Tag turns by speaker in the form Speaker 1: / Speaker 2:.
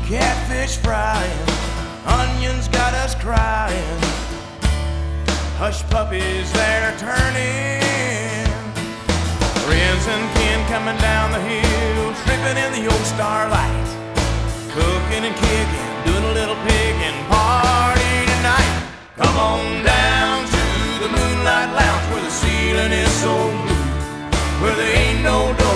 Speaker 1: catfish frying, onions got us crying, hush puppies they're turning, friends and kin coming down the hill, tripping in the old starlight, cooking and kicking, doing a little pigging, party tonight. Come on down to the Moonlight Lounge where the ceiling is so blue, where there ain't no door